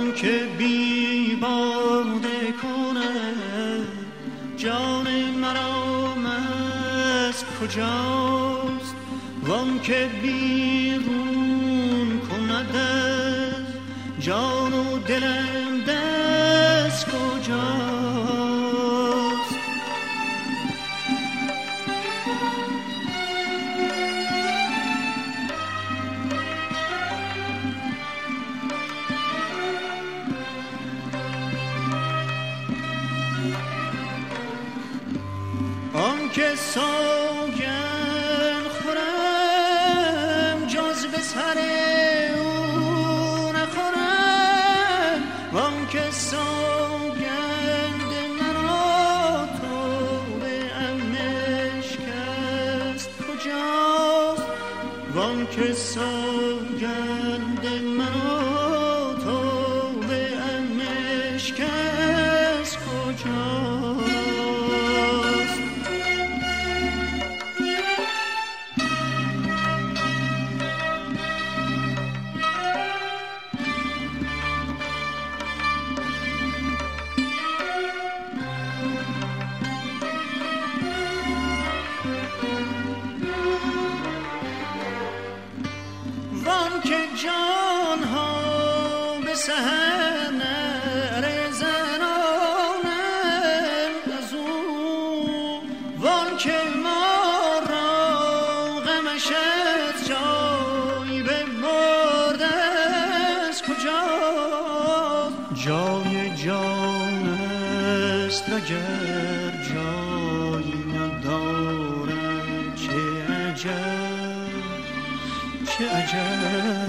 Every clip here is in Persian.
وان که بی باده کنه جان مرا مست کجاست، وان که بیرون کند از جان و دلم دست کجاست. که سوگن خورم جز به سر او نخورم، وان که سوگند مرا تو به امنش کست کجاست، وان که سوگند مرا تو به امنش کست کجاست. که جان ها به سحر نرزنانند از او، وان که ما را غمش از جای ببرده از کجاست. جای جان است اگر جایی ندارد، چه عجب چه عجب.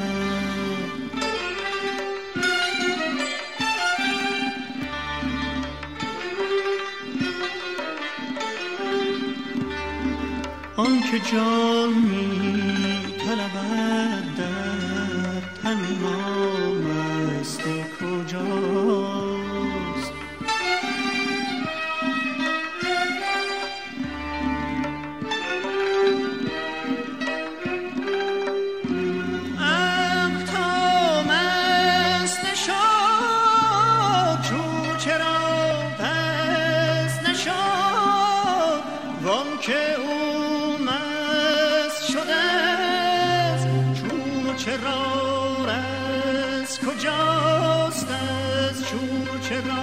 آن که جان می طلبد در تن ما مست کجاست. که او مست شده است چون و چرا از کجاست، از چون و چرا